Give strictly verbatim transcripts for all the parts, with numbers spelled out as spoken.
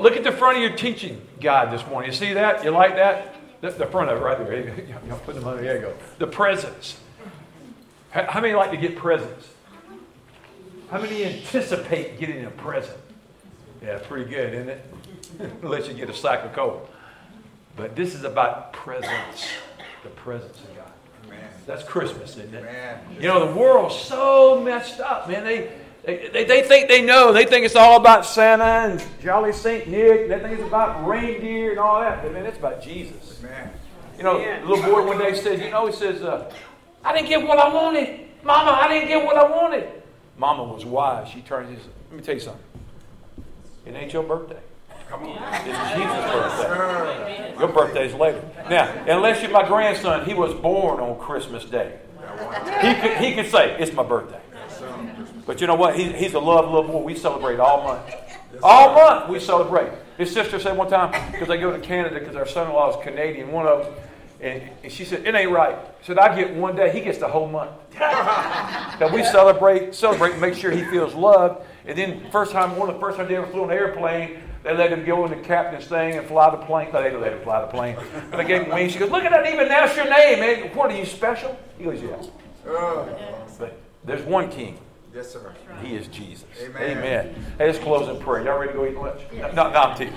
look at the front of your teaching guide this morning. You see that? You like that? The, the front of it right there. You know, put them on. There you go. The presents. How many like to get presents? How many anticipate getting a present? Yeah, pretty good, isn't it? Unless you get a sack of coal. But this is about presents. The presents of God. Amen. That's Christmas, isn't it? Amen. You know, the world's so messed up, man. They, they, they, they think they know. They think it's all about Santa and Jolly Saint Nick. They think it's about reindeer and all that. But, man, it's about Jesus. Amen. You know, the little boy one day said, you know, he says, uh, I didn't get what I wanted. Mama, I didn't get what I wanted. Mama was wise. She turned and said, let me tell you something. It ain't your birthday. Come on. It's Jesus' birthday. Your birthday's later. Now, unless you're my grandson, he was born on Christmas Day. He could, he could say, it's my birthday. But you know what? He, he's a loved little boy. We celebrate all month. All month we celebrate. His sister said one time, because they go to Canada, because our son-in-law is Canadian, one of them, and, and she said, it ain't right. She said, I get one day, he gets the whole month. That we celebrate, celebrate and make sure he feels loved. And then first time, one of the first time they ever flew on an airplane, they let him go in the captain's thing and fly the plane. No, they didn't let him fly the plane. But they gave him wings. She goes, look at that, even that's your name, man. What, are you special? He goes, yes. But there's one king. Yes, sir. He is Jesus. Amen. Amen. Hey, let's close in prayer. Y'all ready to go eat lunch? No, no, I'm teasing.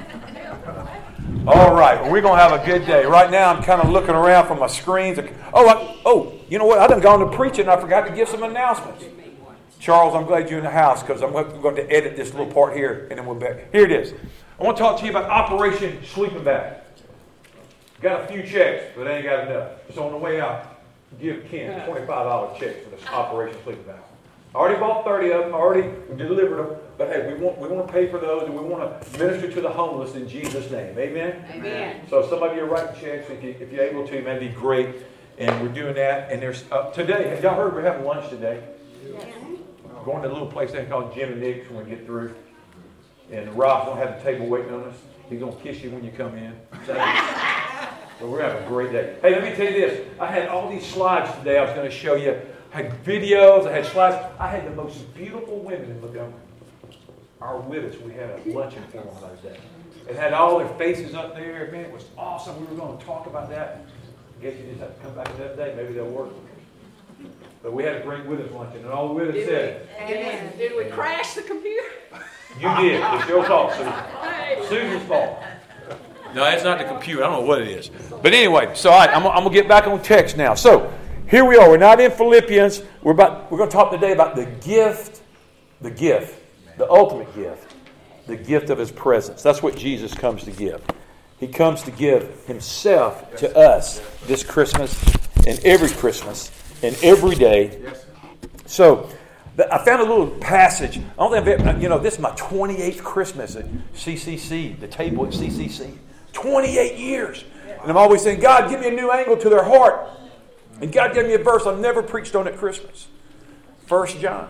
All right. Well, we're going to have a good day. Right now, I'm kind of looking around from my screens. Oh, I, oh, you know what? I done gone to preaching and I forgot to give some announcements. Charles, I'm glad you're in the house because I'm going to edit this little part here and then we'll be back. Here it is. I want to talk to you about Operation Sleeping Bag. Got a few checks, but I ain't got enough. So on the way out, give Ken a twenty-five dollars check for this Operation Sleeping Bag. I already bought thirty of them. I already delivered them. But hey, we want we want to pay for those, and we want to minister to the homeless in Jesus' name. Amen? Amen. So some of you are writing checks. If, you, if you're able to, that'd be great. And we're doing that. And there's uh, today, have y'all heard we're having lunch today? Yeah. We're going to a little place there called Jim and Nick's when we get through. And Rob's going to have the table waiting on us. He's going to kiss you when you come in. So we're having a great day. Hey, let me tell you this. I had all these slides today I was going to show you. I had videos, I had slides. I had the most beautiful women in Montgomery. Our widows, we had a luncheon for them on those days. It had all their faces up there. Man, it was awesome. We were going to talk about that. I guess you just have to come back another day. Maybe they'll work. But we had a great widows luncheon, and all the widows did said. We, did, we, did we crash the computer? You did. It's your fault, Susan. Susan's fault. No, it's not the computer. I don't know what it is. But anyway, so all right, I'm, I'm going to get back on text now. So, here we are. We're not in Philippians. We're about. We're going to talk today about the gift, the gift, the ultimate gift, the gift of His presence. That's what Jesus comes to give. He comes to give Himself to us this Christmas and every Christmas and every day. So, I found a little passage. I don't think I've ever, you know, this is my twenty-eighth Christmas at C C C, the table at C C C. twenty-eight years. And I'm always saying, God, give me a new angle to their heart. And God gave me a verse I've never preached on at Christmas. First John.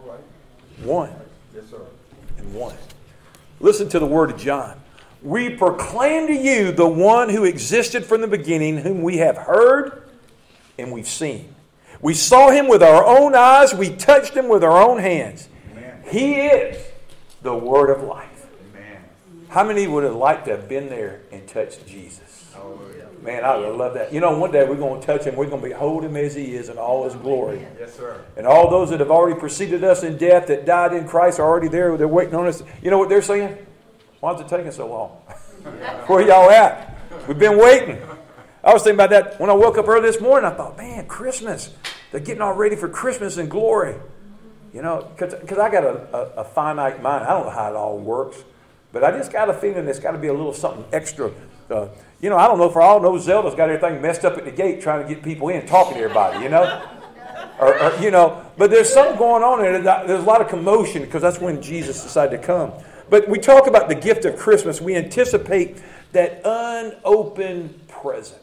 one. Yes, sir. And one. Listen to the word of John. We proclaim to you the one who existed from the beginning, whom we have heard and we've seen. We saw him with our own eyes. We touched him with our own hands. Amen. He is the word of life. Amen. How many would have liked to have been there and touched Jesus? Man, I would love that. You know, one day we're going to touch him. We're going to behold him as he is in all his glory. Yes, sir. And all those that have already preceded us in death, that died in Christ, are already there. They're waiting on us. You know what they're saying? Why is it taking so long? Where y'all at? We've been waiting. I was thinking about that when I woke up early this morning. I thought, man, Christmas. They're getting all ready for Christmas and glory. You know, because I got a, a, a finite mind. I don't know how it all works. But I just got a feeling there's got to be a little something extra. Uh, you know, I don't know. For all know, Zelda's got everything messed up at the gate trying to get people in, talking to everybody, you know. or, or, you know, but there's something going on there. There's a lot of commotion because that's when Jesus decided to come. But we talk about the gift of Christmas. We anticipate that unopened present.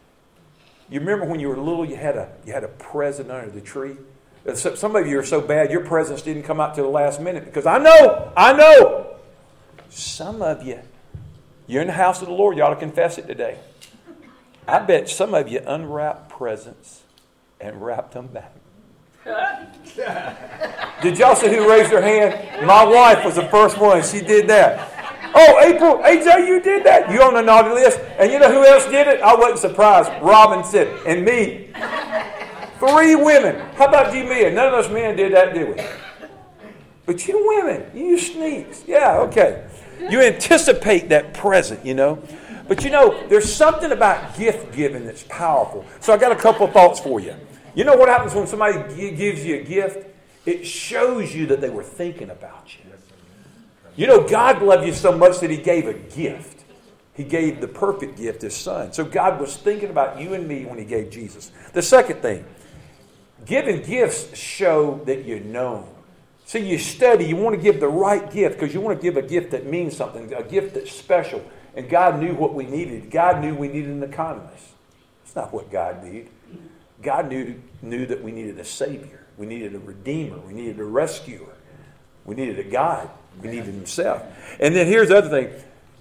You remember when you were little, you had a you had a present under the tree? Some of you are so bad, your presents didn't come out till the last minute. Because I know, I know, some of you, you're in the house of the Lord. You ought to confess it today. I bet some of you unwrapped presents and wrapped them back. Did y'all see who raised their hand? My wife was the first one. She did that. Oh, April, A J, you did that. You on the naughty list. And you know who else did it? I wasn't surprised. Robin said, and me. Three women. How about you men? None of us men did that, did we? But you women, you sneaks. Yeah, okay. You anticipate that present, you know. But you know, there's something about gift giving that's powerful. So I got a couple of thoughts for you. You know what happens when somebody g- gives you a gift? It shows you that they were thinking about you. You know, God loved you so much that he gave a gift. He gave the perfect gift, his son. So God was thinking about you and me when he gave Jesus. The second thing, giving gifts show that you're known. See, you study, you want to give the right gift because you want to give a gift that means something, a gift that's special. And God knew what we needed. God knew we needed an economist. That's not what God needed. God knew, knew that we needed a Savior. We needed a Redeemer. We needed a Rescuer. We needed a guide. We needed himself. And then here's the other thing.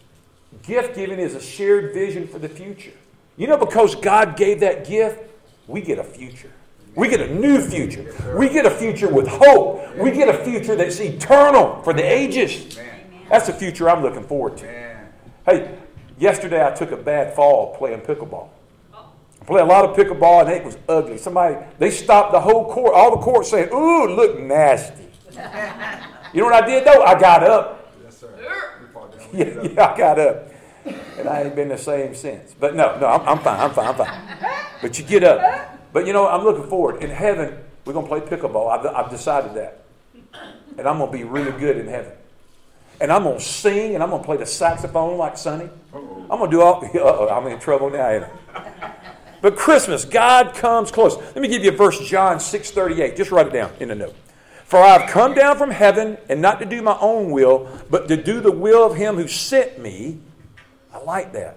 Gift giving is a shared vision for the future. You know, because God gave that gift, we get a future. We get a new future. We get a future with hope. We get a future that's eternal for the ages. That's the future I'm looking forward to. Hey, yesterday I took a bad fall playing pickleball. I played a lot of pickleball and it was ugly. Somebody, they stopped the whole court, all the court saying, ooh, look nasty. You know what I did though? I got up. Yes, sir. Yeah, yeah, I got up. And I ain't been the same since. But no, no, I'm, I'm fine, I'm fine, I'm fine. But you get up. But you know, I'm looking forward. In heaven, we're going to play pickleball. I've, I've decided that. And I'm going to be really good in heaven. And I'm going to sing, and I'm going to play the saxophone like Sonny. Uh-oh. I'm going to do all... Uh-oh, I'm in trouble now, ain't I? But Christmas, God comes close. Let me give you a verse, John six thirty-eight. Just write it down in the note. For I have come down from heaven, and not to do my own will, but to do the will of him who sent me. I like that.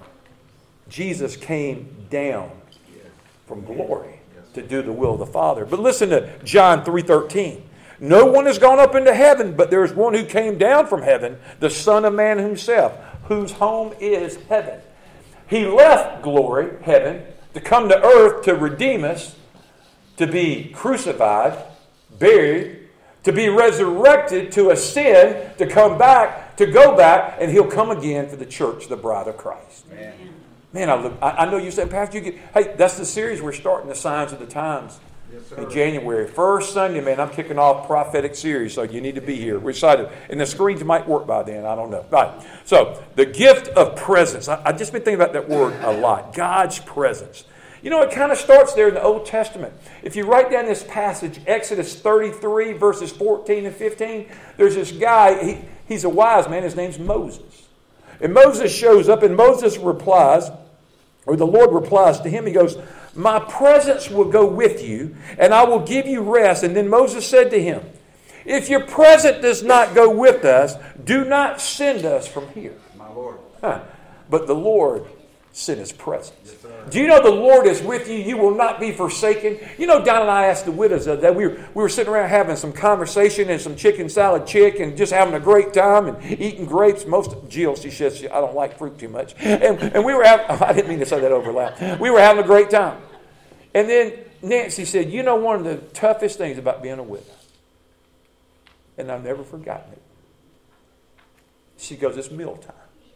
Jesus came down from glory to do the will of the Father. But listen to John three thirteen. No one has gone up into heaven, but there is one who came down from heaven, the Son of Man himself, whose home is heaven. He left glory, heaven, to come to earth to redeem us, to be crucified, buried, to be resurrected, to ascend, to come back, to go back, and he'll come again for the church, the bride of Christ. Amen. Man, I look. I, I know you said, Pastor, you get. Hey, that's the series we're starting, the Signs of the Times, yes, in January. First Sunday, man, I'm kicking off prophetic series, so you need to be here. We're excited, and the screens might work by then. I don't know. All right. So the gift of presence. I, I've just been thinking about that word a lot. God's presence. You know, it kind of starts there in the Old Testament. If you write down this passage, Exodus thirty-three, verses fourteen and fifteen, there's this guy. He, he's a wise man. His name's Moses. And Moses shows up, and Moses replies, or the Lord replies to him. He goes, my presence will go with you, and I will give you rest. And then Moses said to him, if your presence does not go with us, do not send us from here. My Lord. Huh. But the Lord sent his presence. Yes, do you know the Lord is with you? You will not be forsaken. You know, Don and I asked the widows that we were, we were sitting around having some conversation and some chicken salad chick and just having a great time and eating grapes. Most of Jill, she says, she, I don't like fruit too much. And, and we were having, I didn't mean to say that over loud. We were having a great time. And then Nancy said, you know, one of the toughest things about being a widow, and I've never forgotten it. She goes, it's mealtime.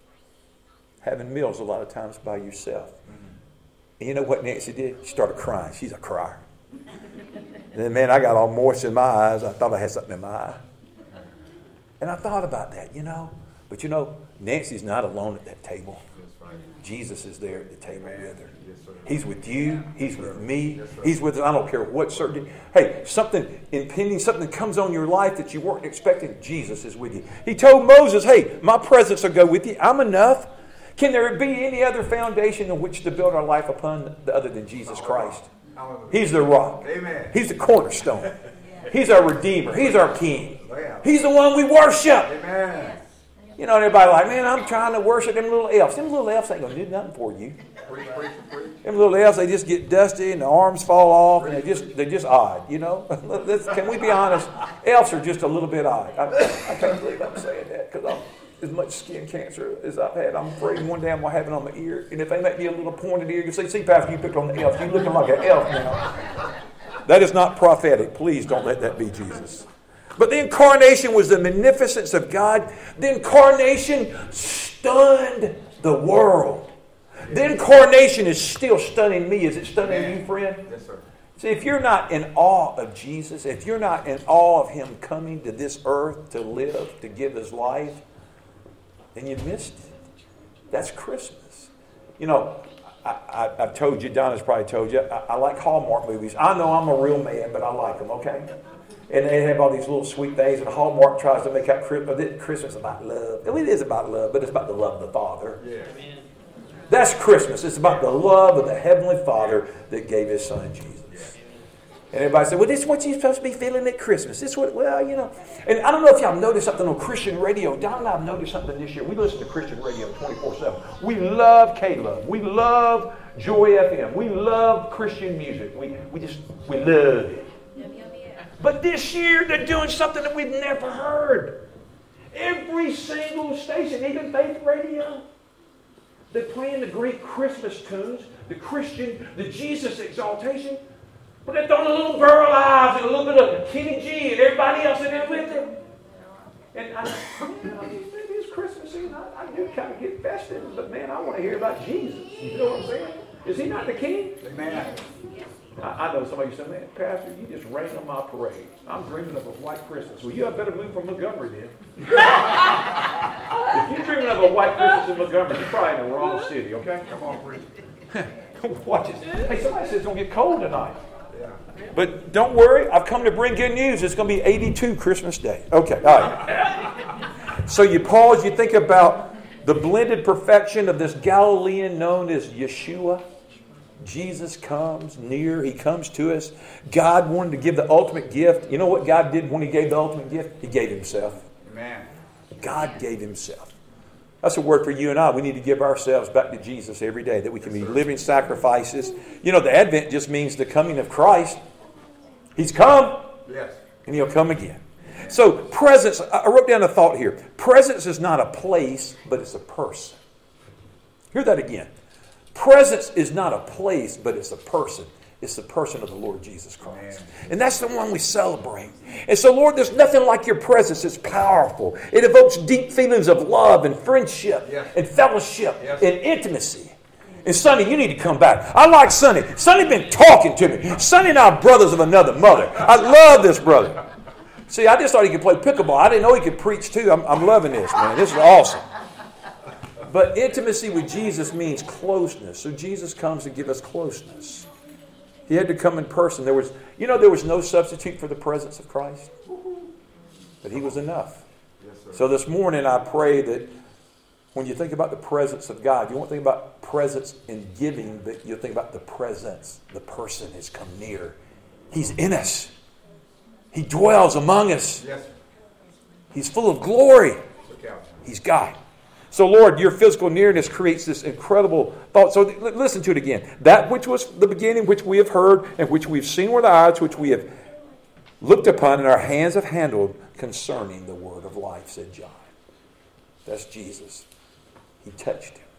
Having meals a lot of times by yourself. Mm-hmm. And you know what Nancy did? She started crying. She's a crier. And then, man, I got all moist in my eyes. I thought I had something in my eye. And I thought about that, you know. But, you know, Nancy's not alone at that table. Jesus is there at the table with her. He's with you. He's with me. He's with us. I don't care what certain... Hey, something impending, something comes on your life that you weren't expecting. Jesus is with you. He told Moses, hey, my presence will go with you. I'm enough. Can there be any other foundation on which to build our life upon other than Jesus Christ? He's the rock. Amen. He's the cornerstone. He's our Redeemer. He's our King. He's the one we worship. Amen. You know, everybody like, man, I'm trying to worship them little elves. Them little elves ain't going to do nothing for you. Them little elves, they just get dusty and the arms fall off and they just, they're just odd, you know. Let's, can we be honest? Elves are just a little bit odd. I, I can't believe I'm saying that because I'm as much skin cancer as I've had. I'm afraid one day I'm going to have it on my ear. And if they make me a little pointed ear, you say, see, Pastor, you picked on the elf. You're looking like an elf now. That is not prophetic. Please don't let that be Jesus. But the incarnation was the magnificence of God. The incarnation stunned the world. The incarnation is still stunning me. Is it stunning you, friend? Yes, sir. See, if you're not in awe of Jesus, if you're not in awe of Him coming to this earth to live, to give His life, then you missed it. That's Christmas. You know, I, I, I've told you, Donna's probably told you, I, I like Hallmark movies. I know I'm a real man, but I like them, okay? And they have all these little sweet things, and Hallmark tries to make out Christmas is about love. It is about love, but it's about the love of the Father. Yeah. That's Christmas. It's about the love of the Heavenly Father that gave His Son, Jesus. And everybody said, well, this is what you're supposed to be feeling at Christmas. This is what, well, you know. And I don't know if y'all noticed something on Christian radio. Don and I have noticed something this year. We listen to Christian radio twenty-four seven. We love K-Love. We love Joy F M. We love Christian music. We, we just, we love it. But this year, they're doing something that we've never heard. Every single station, even Faith Radio, they're playing the great Christmas tunes, the Christian, the Jesus exaltation. But they're throwing a little Burl Ives and a little bit of Kenny G and everybody else in there with them. And I, you know, maybe it's Christmas Eve. I, I do kind of get festive, but man, I want to hear about Jesus. You know what I'm saying? Is He not the King? Amen. I, I know somebody said, man, Pastor, you just rain on my parade. I'm dreaming of a white Christmas. Well, you have better move from Montgomery then. If you're dreaming of a white Christmas in Montgomery, you're probably in the wrong city, okay? Come on, please. Watch it. Hey, somebody said it's going to get cold tonight. But don't worry, I've come to bring good news. It's going to be eighty-two Christmas Day. Okay, all right. So you pause, you think about the blended perfection of this Galilean known as Yeshua. Jesus comes near. He comes to us. God wanted to give the ultimate gift. You know what God did when He gave the ultimate gift? He gave Himself. Amen. God gave Himself. That's a word for you and I. We need to give ourselves back to Jesus every day, that we can be living sacrifices. You know, the Advent just means the coming of Christ. He's come. Yes. And He'll come again. So presence, I wrote down a thought here. Presence is not a place, but it's a person. Hear that again. Presence is not a place, but it's a person. It's the person of the Lord Jesus Christ. Amen. And that's the one we celebrate. And so, Lord, there's nothing like your presence. It's powerful. It evokes deep feelings of love and friendship, yes, and fellowship, yes, and intimacy. And Sonny, you need to come back. I like Sonny. Sonny been talking to me. Sonny and I are brothers of another mother. I love this brother. See, I just thought he could play pickleball. I didn't know he could preach too. I'm, I'm loving this, man. This is awesome. But intimacy with Jesus means closeness. So Jesus comes to give us closeness. He had to come in person. There was, you know, there was no substitute for the presence of Christ. But He was enough. Yes, sir. So this morning I pray that when you think about the presence of God, you won't think about presence in giving, but you'll think about the presence. The person has come near. He's in us. He dwells among us. Yes, sir. He's full of glory. He's God. So, Lord, your physical nearness creates this incredible thought. So, listen to it again. That which was the beginning, which we have heard, and which we've seen with our eyes, which we have looked upon and our hands have handled concerning the word of life, said John. That's Jesus. He touched him.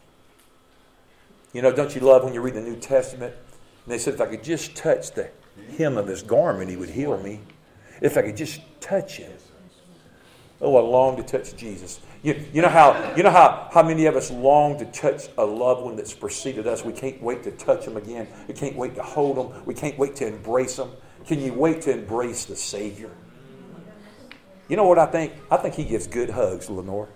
You know, don't you love when you read the New Testament? And they said, if I could just touch the hem of His garment, He would heal me. If I could just touch Him. Oh, I long to touch Jesus. You, you know how you know how, how many of us long to touch a loved one that's preceded us? We can't wait to touch them again. We can't wait to hold them. We can't wait to embrace them. Can you wait to embrace the Savior? You know what I think? I think He gives good hugs, Lenore.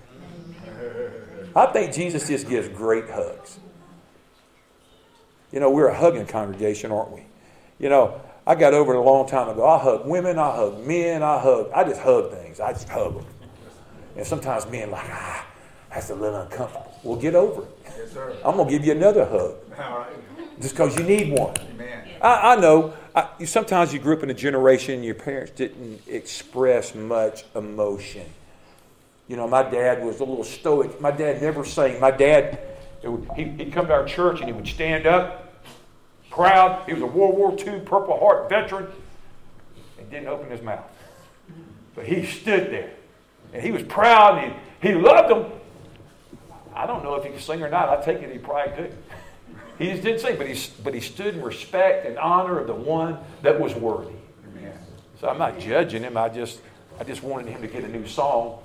I think Jesus just gives great hugs. You know, we're a hugging congregation, aren't we? You know, I got over it a long time ago. I hug women, I hug men, I hug. I just hug things. I just hug them. And sometimes men like, ah, that's a little uncomfortable. Well, get over it. Yes, sir. I'm going to give you another hug. All right. Just because you need one. Amen. I, I know. I, you, sometimes you grew up in a generation your parents didn't express much emotion. You know, my dad was a little stoic. My dad never sang. My dad, he, he'd come to our church and he would stand up, proud. He was a World War Two Purple Heart veteran and didn't open his mouth. But he stood there. And he was proud and he, he loved them. I don't know if he could sing or not. I take it he probably could. He just didn't sing, but he, but he stood in respect and honor of the one that was worthy. Amen. So I'm not judging him. I just I just wanted him to get a new song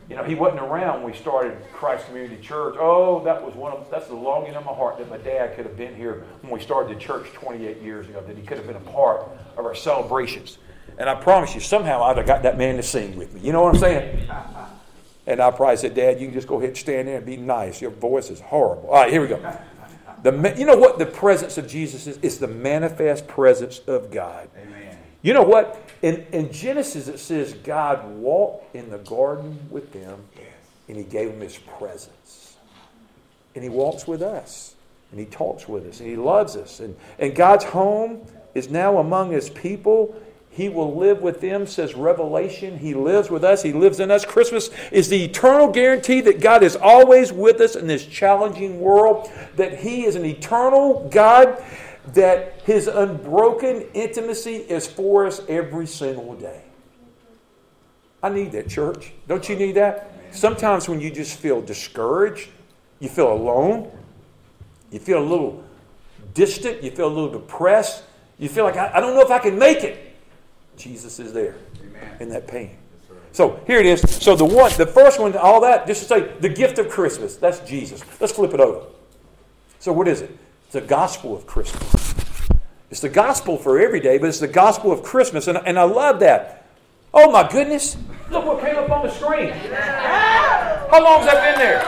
You know, he wasn't around when we started Christ Community Church. Oh, that was one of, that's the longing of my heart that my dad could have been here when we started the church twenty-eight years ago, that he could have been a part of our celebrations. And I promise you, somehow I'd have got that man to sing with me. You know what I'm saying? And I probably said, Dad, you can just go ahead and stand there and be nice. Your voice is horrible. All right, here we go. The, you know what the presence of Jesus is? It's the manifest presence of God. Amen. You know what? In, in Genesis it says God walked in the garden with them, Yes. and he gave them his presence. And he walks with us, and he talks with us, and he loves us. And, and God's home is now among his people. He will live with them, says Revelation. He lives with us. He lives in us. Christmas is the eternal guarantee that God is always with us in this challenging world, that he is an eternal God, that his unbroken intimacy is for us every single day. I need that, church. Don't you need that? Sometimes when you just feel discouraged, you feel alone, you feel a little distant, you feel a little depressed, you feel like, I, I don't know if I can make it. Jesus is there. Amen. In that pain. So here it is. So the one, the first one, all that, just to say, the gift of Christmas. That's Jesus. Let's flip it over. So what is it? It's the gospel of Christmas. It's the gospel for every day, but it's the gospel of Christmas. And, and I love that. Oh my goodness. Look what came up on the screen. How long has that been there?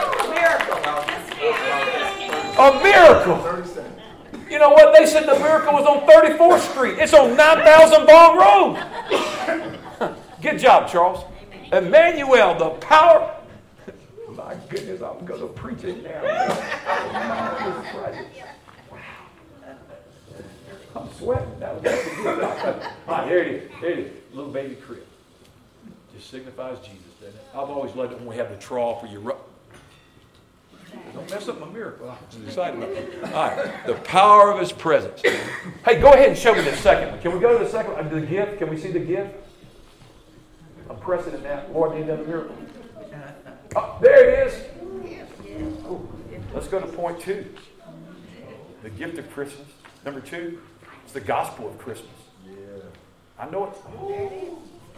A miracle. A miracle. You know what? They said the miracle was on thirty-fourth Street. It's on nine thousand Bond Road. Good job, Charles. Emmanuel, the power. My goodness, I'm going to preach it now. I'm sweating. That was good. All right, here it is. Here it is. Little baby crib. Just signifies Jesus, doesn't it? I've always loved it when we have the trough where you rub. Don't mess up my miracle. I'm excited about it. All right. The power of his presence. Hey, go ahead and show me the second one. Can we go to the second one? The gift? Can we see the gift? I'm pressing it now. Lord, need another miracle. Oh, there it is. Ooh. Let's go to point two. The gift of Christmas. Number two, it's the gospel of Christmas. Yeah. I know it. Oh.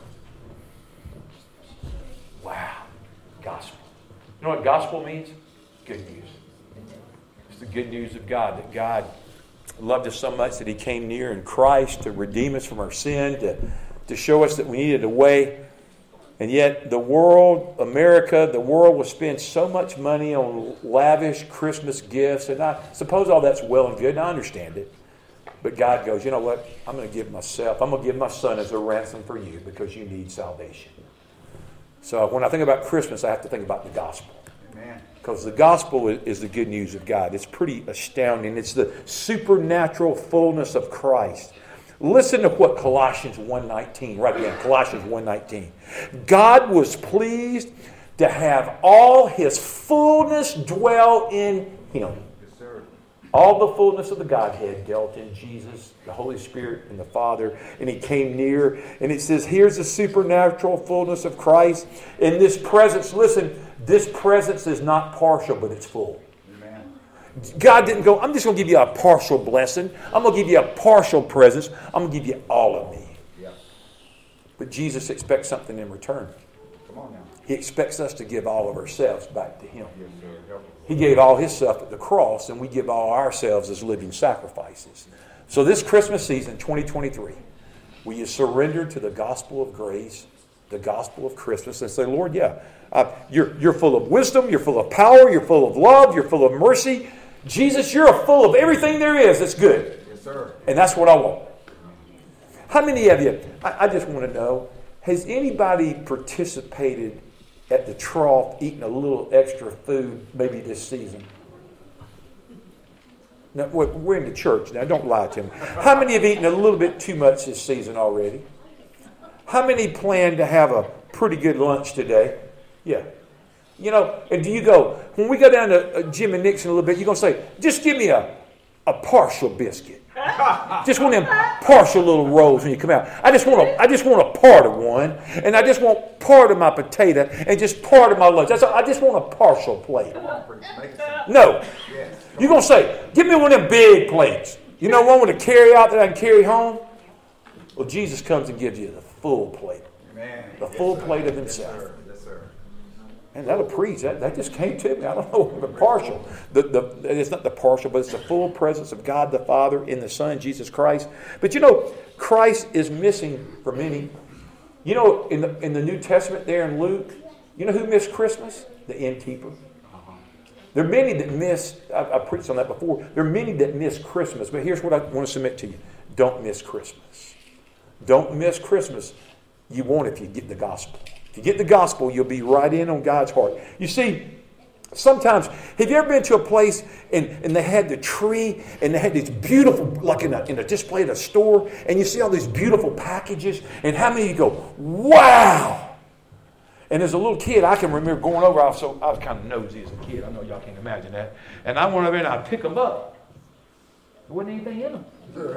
Wow. Gospel. You know what gospel means? Good news. It's the good news of God, that God loved us so much that he came near in Christ to redeem us from our sin, to, to show us that we needed a way. And yet the world, America, the world will spend so much money on lavish Christmas gifts. And I suppose all that's well and good, and I understand it. But God goes, you know what? I'm going to give myself, I'm going to give my son as a ransom for you because you need salvation. So when I think about Christmas, I have to think about the gospel. Amen. Because the gospel is the good news of God. It's pretty astounding. It's the supernatural fullness of Christ. Listen to what Colossians one nineteen, right again, Colossians one nineteen. God was pleased to have all his fullness dwell in him. Yes, sir. All the fullness of the Godhead dwelt in Jesus, the Holy Spirit, and the Father. And he came near. And it says, here's the supernatural fullness of Christ. In this presence, listen, this presence is not partial, but it's full. Amen. God didn't go, I'm just going to give you a partial blessing. I'm going to give you a partial presence. I'm going to give you all of me. Yeah. But Jesus expects something in return. Come on now. He expects us to give all of ourselves back to him. Yes, sir. Help us. He gave all his stuff at the cross, and we give all ourselves as living sacrifices. So this Christmas season, twenty twenty-three, will you surrender to the gospel of grace, the gospel of Christmas, and say, Lord, yeah, uh, you're, you're full of wisdom, you're full of power, you're full of love, you're full of mercy. Jesus, you're full of everything there is that's good. Yes, sir. And that's what I want. How many of you, I, I just want to know, has anybody participated at the trough eating a little extra food maybe this season? Now, we're in the church now, don't lie to me. How many have eaten a little bit too much this season already? How many plan to have a pretty good lunch today? Yeah. You know, and do you go, when we go down to Jim and Nick's in a little bit, you're going to say, just give me a, a partial biscuit. Just one of them partial little rolls when you come out. I just want a, I just want a part of one, and I just want part of my potato, and just part of my lunch. That's all, I just want a partial plate. No. You're going to say, give me one of them big plates. You know, one with a carry out that I can carry home? Well, Jesus comes and gives you the full plate. Amen. The Yes, full sir. plate of Yes, himself. sir. Yes, sir. And that'll preach. That, that just came to me. I don't know. The partial. The, the, it's not the partial, but it's the full presence of God the Father in the Son, Jesus Christ. But you know, Christ is missing for many. You know, in the, in the New Testament there in Luke, you know who missed Christmas? The innkeeper. There are many that miss, I've, I've preached on that before, there are many that miss Christmas. But here's what I want to submit to you. Don't miss Christmas. Don't miss Christmas. You won't if you get the gospel. If you get the gospel, you'll be right in on God's heart. You see, sometimes, have you ever been to a place and, and they had the tree and they had these beautiful, like in a, in a display at a store, and you see all these beautiful packages, and how many of you go, wow! And as a little kid, I can remember going over, I was, so, I was kind of nosy as a kid. I know y'all can't imagine that. And I went over and I'd pick them up. There wasn't anything in them.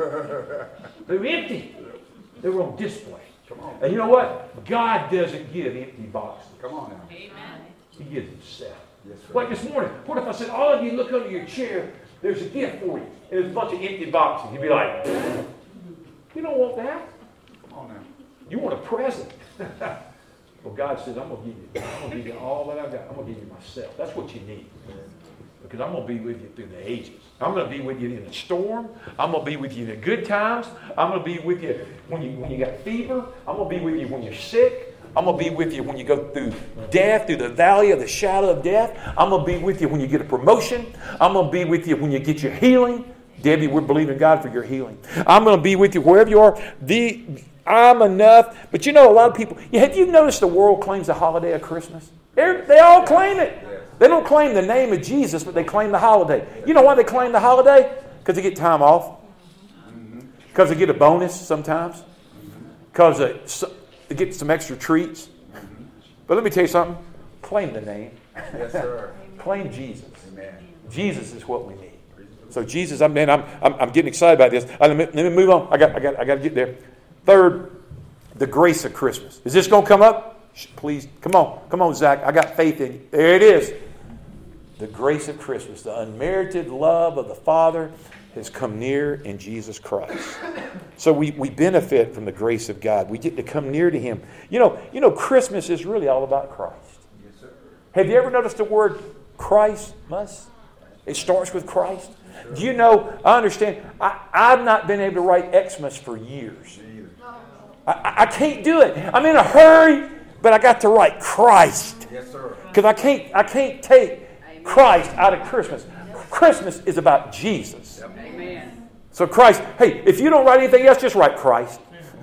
They were empty. They were on display. Come on. And you know what? God doesn't give empty boxes. Come on now. Amen. He gives himself. Yes, sir. Like this morning, what if I said, all of you look under your chair, there's a gift for you. And there's a bunch of empty boxes. You'd be like, you don't want that. Come on now. You want a present. Well, God says, I'm going to give you, I'm going to give you all that I've got. I'm going to give you myself. That's what you need. Because I'm going to be with you through the ages. I'm going to be with you in the storm. I'm going to be with you in the good times. I'm going to be with you when you when you got fever. I'm going to be with you when you're sick. I'm going to be with you when you go through death, through the valley of the shadow of death. I'm going to be with you when you get a promotion. I'm going to be with you when you get your healing. Debbie, we're believing God for your healing. I'm going to be with you wherever you are. The I'm enough. But you know, a lot of people, have you noticed the world claims the holiday of Christmas? They're, they all claim it. They don't claim the name of Jesus, but they claim the holiday. You know why they claim the holiday? Because they get time off. Because they get a bonus sometimes. Because they, they get some extra treats. But let me tell you something. Claim the name. Yes, sir. Claim Jesus. Amen. Jesus is what we need. So Jesus, I mean, I'm I'm, I'm getting excited about this. Uh, let, me, let me move on. I got I got I got to get there. Third, the grace of Christmas. Is this going to come up? Please, come on. Come on, Zach. I got faith in you. There it is. The grace of Christmas. The unmerited love of the Father has come near in Jesus Christ. So we, we benefit from the grace of God. We get to come near to Him. You know, you know, Christmas is really all about Christ. Yes, sir. Have you ever noticed the word Christmas? It starts with Christ. Do you know, I understand, I, I've not been able to write Xmas for years. I, I can't do it. I'm in a hurry, but I got to write Christ. Yes, sir. Because I can't, I can't take Christ out of Christmas. Christmas is about Jesus. Amen. So Christ, hey, if you don't write anything else, just write Christ.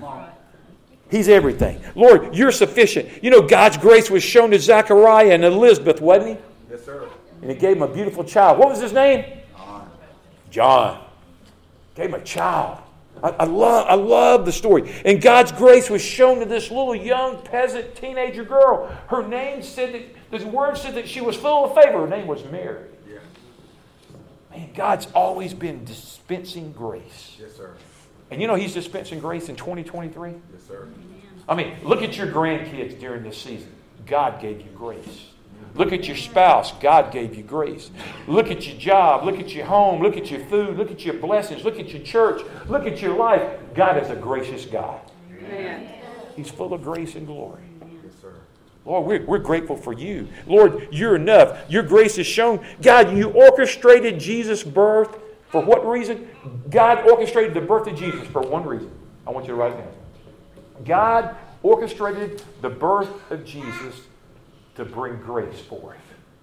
He's everything. Lord, you're sufficient. You know, God's grace was shown to Zechariah and Elizabeth, wasn't He? Yes, sir. And He gave him a beautiful child. What was his name? John. John. Gave him a child. I, I love, I love the story. And God's grace was shown to this little young peasant teenager girl. Her name said that, the word said that she was full of favor. Her name was Mary. Yeah. Man, God's always been dispensing grace. Yes, sir. And you know He's dispensing grace in twenty twenty-three? Yes, sir. I mean, look at your grandkids during this season. God gave you grace. Look at your spouse. God gave you grace. Look at your job. Look at your home. Look at your food. Look at your blessings. Look at your church. Look at your life. God is a gracious God. Amen. He's full of grace and glory. Yes, sir. Lord, we're, we're grateful for you. Lord, you're enough. Your grace is shown. God, you orchestrated Jesus' birth. For what reason? God orchestrated the birth of Jesus for one reason. I want you to write it down. God orchestrated the birth of Jesus to bring grace forth.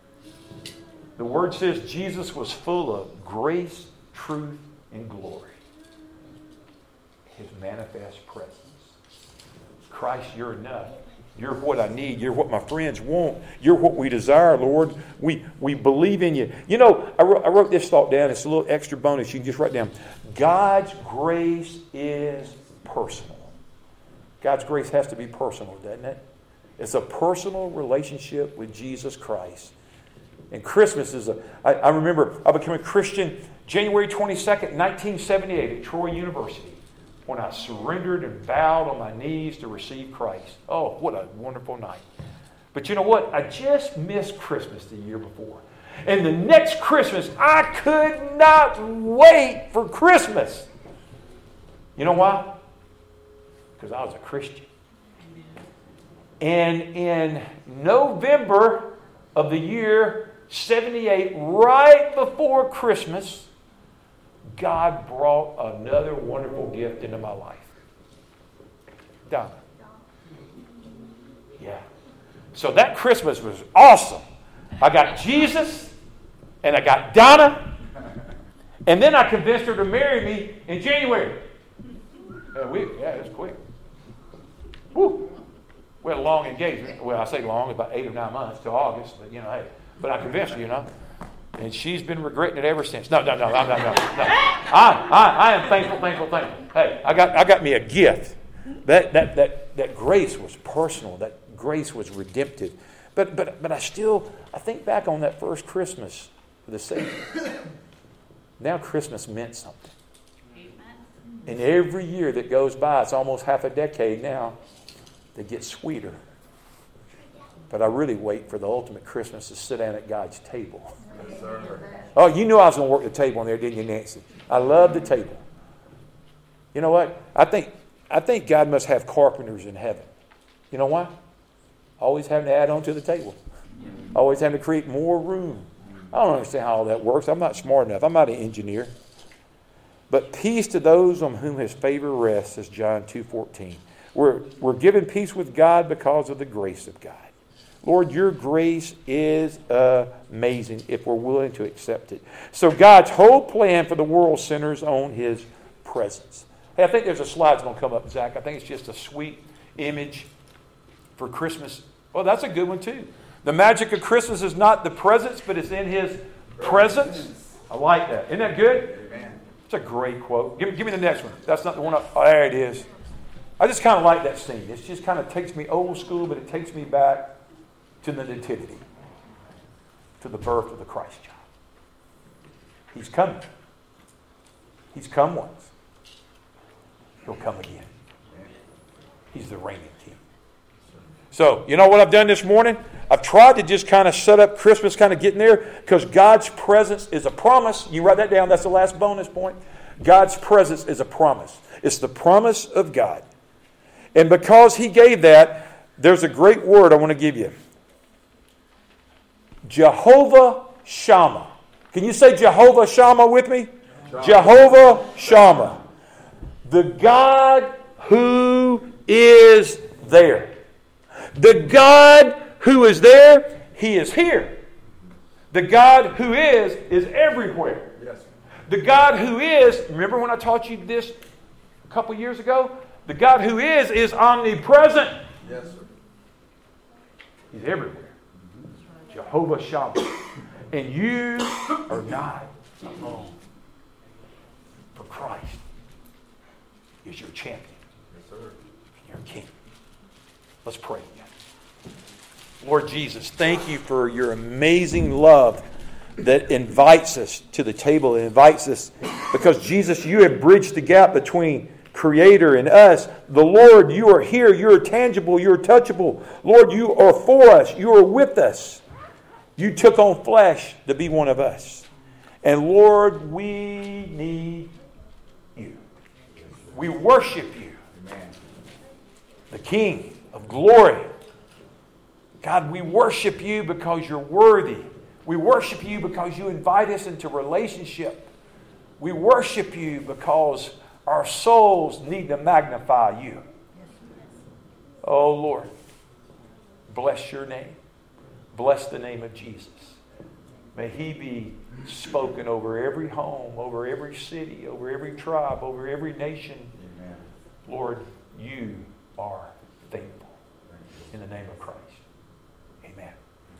The Word says Jesus was full of grace, truth, and glory. His manifest presence. Christ, you're enough. You're what I need. You're what my friends want. You're what we desire, Lord. We we believe in you. You know, I wrote, I wrote this thought down. It's a little extra bonus. You can just write down. God's grace is personal. God's grace has to be personal, doesn't it? It's a personal relationship with Jesus Christ. And Christmas is a... I, I remember I became a Christian January twenty-second, nineteen seventy-eight at Troy University when I surrendered and bowed on my knees to receive Christ. Oh, what a wonderful night. But you know what? I just missed Christmas the year before. And the next Christmas, I could not wait for Christmas. You know why? Because I was a Christian. And in November of the year seventy-eight, right before Christmas, God brought another wonderful gift into my life. Donna. Yeah. So that Christmas was awesome. I got Jesus and I got Donna. And then I convinced her to marry me in January. Uh, we, yeah, it was quick. Woo. We had a long engagement. Well, I say long, about eight or nine months till August. But, you know, hey, but I convinced her, you know. And she's been regretting it ever since. No, no, no, no, no, no. no. I, I, I am thankful, thankful, thankful. Hey, I got, I got me a gift. That, that, that, that grace was personal. That grace was redemptive. But, but, but I still, I think back on that first Christmas for the Savior. Now Christmas meant something. And every year that goes by, it's almost half a decade now, they get sweeter. But I really wait for the ultimate Christmas to sit down at God's table. Yes, sir. Oh, you knew I was going to work the table on there, didn't you, Nancy? I love the table. You know what? I think I think God must have carpenters in heaven. You know why? Always having to add on to the table. Always having to create more room. I don't understand how all that works. I'm not smart enough. I'm not an engineer. But peace to those on whom his favor rests, says John two fourteen. We're, we're given peace with God because of the grace of God. Lord, your grace is amazing if we're willing to accept it. So God's whole plan for the world centers on his presence. Hey, I think there's a slide that's going to come up, Zach. I think it's just a sweet image for Christmas. Well, that's a good one too. The magic of Christmas is not the presents, but it's in his presence. I like that. Isn't that good? Amen. It's a great quote. Give me, give me the next one. That's not the one. I, oh, there it is. I just kind of like that scene. It just kind of takes me old school, but it takes me back to the nativity, to the birth of the Christ child. He's coming. He's come once. He'll come again. He's the reigning king. So, you know what I've done this morning? I've tried to just kind of set up Christmas, kind of getting there, because God's presence is a promise. You write that down. That's the last bonus point. God's presence is a promise. It's the promise of God. And because he gave that, there's a great word I want to give you. Jehovah Shammah. Can you say Jehovah Shammah with me? Shammah. Jehovah Shammah. The God who is there. The God who is there, he is here. The God who is, is everywhere. Yes. The God who is, remember when I taught you this a couple years ago? The God who is, is omnipresent. Yes, sir. He's everywhere. Jehovah Shammah. And you are not alone. For Christ is your champion. Yes, sir. Your king. Let's pray again. Lord Jesus, thank you for your amazing love that invites us to the table. It invites us because, Jesus, you have bridged the gap between Creator and us. The Lord, you are here. You are tangible. You are touchable. Lord, you are for us. You are with us. You took on flesh to be one of us. And Lord, we need you. We worship you. Amen. The King of glory. God, we worship you because you're worthy. We worship you because you invite us into relationship. We worship you because our souls need to magnify you. Oh, Lord, bless your name. Bless the name of Jesus. May he be spoken over every home, over every city, over every tribe, over every nation. Amen. Lord, you are faithful. In the name of Christ.